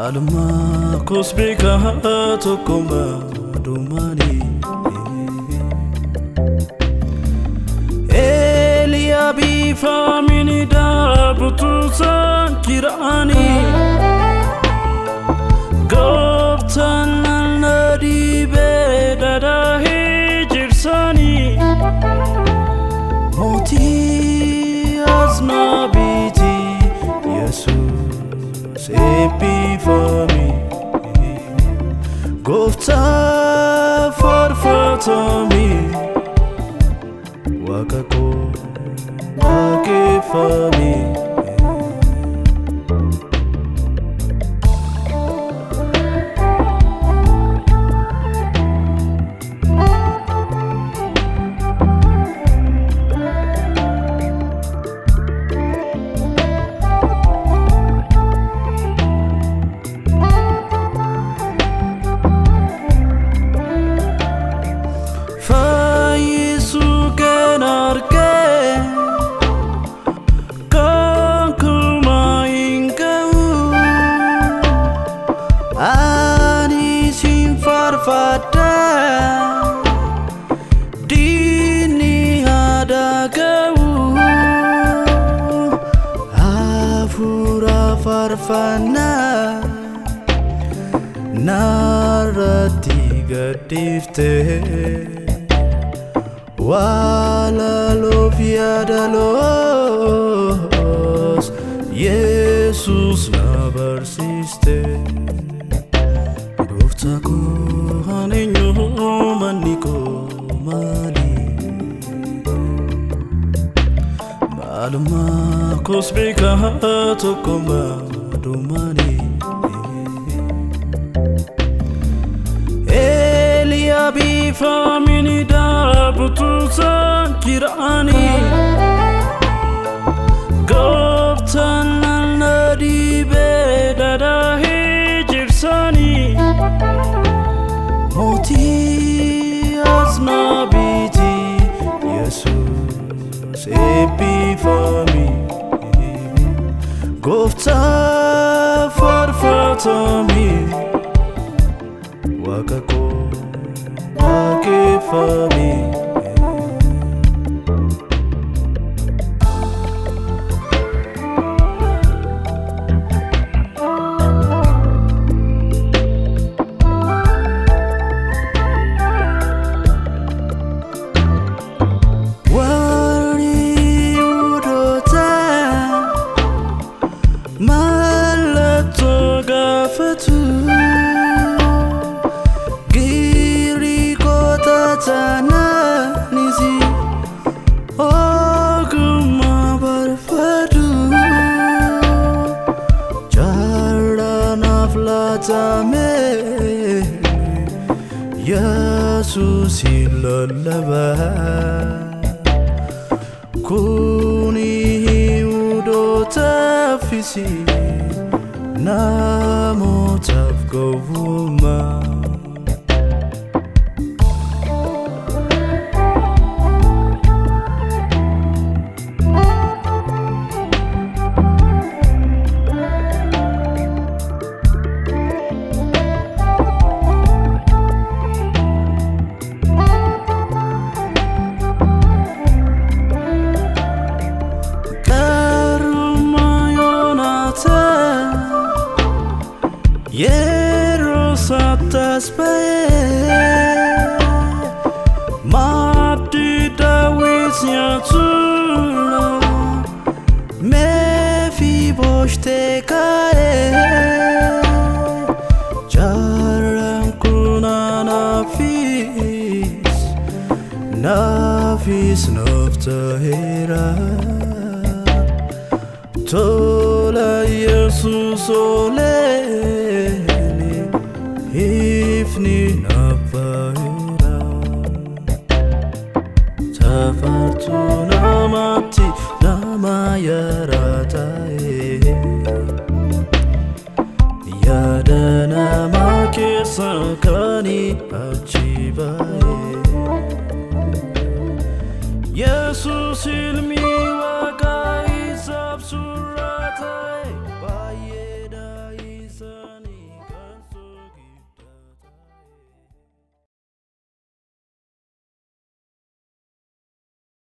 Alma kusbika tokoma dumani Eliabi famini da butusan kirani Goptan nadi bedada hijirsani Moti aznabiti Jesus epi for me Gofta farfata me Wakako wake for me Farfada dini ada kau afura farfana narati gadifte wala lovia dalos Jesus na persiste Goftaku haninyo maniko mali Maluma kusbika tokoma dumani Eliabi famini da butusan kirani Goptan nadi bedada hijirsani Moti aznabiti Jesus epi for me Gofta farfata me Wakako wake for me Giri kota tanah nisi Oguma berpadu Jalan aflatame Yesus ilalaba Kuni udota fisi Namo tafgovuma Yeros atas bae Mati Dawisnya tula Mephibosheth kae Jarangku nafis naftahira Tola Jesus olele Ifni nafahira Tafartu namati namayaratae Yada nama kesakani achibae Jesus